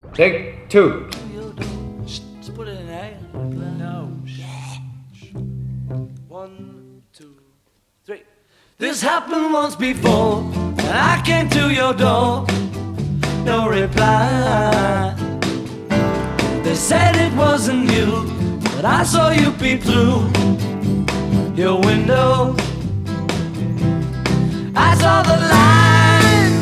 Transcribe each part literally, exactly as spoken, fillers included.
Take two. Just put it in A. No. One, two, three. This happened once before, and I came to your door. No reply. They said it wasn't you, but I saw you peep through your window. I saw the light.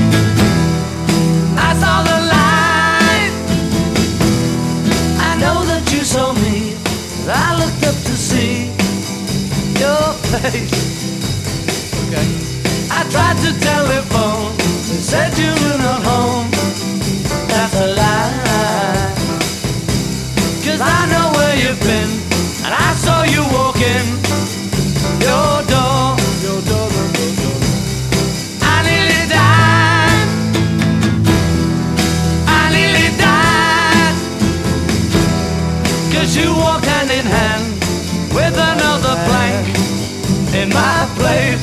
I saw the light. I know that you saw me. I looked up to see your face. Okay. I tried to telephone. They said you were not home. That's a lie. 'Cause I know where you've been, and I saw you walk in your door. Your door, your door. I nearly died. I nearly died. 'Cause you walk hand in hand with another blank in my place.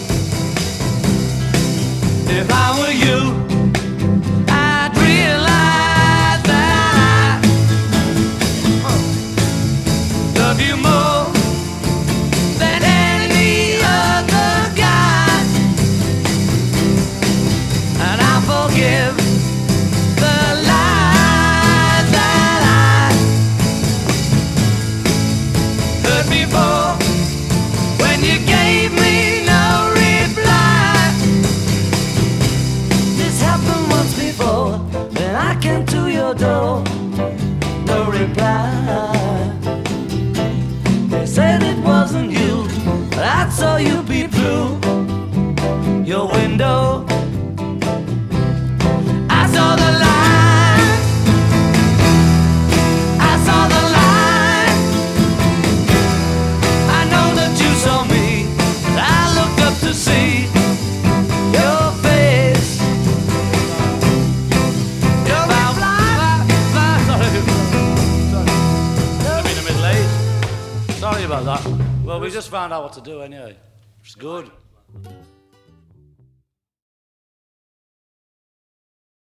If I were you, I'd realize that I love you more than any other guy, and I forgive the lies that I heard before when you gave me no reply. This happened once before, and I came to your door, no reply. They said it wasn't you, but I saw you peep through your window. I saw the light. I saw the light. I know that you saw me, but I looked up to see your face. Your fly, fly, sorry. Sorry. Been a bit late. Sorry about that. Well, we just found out what to do anyway. It's good.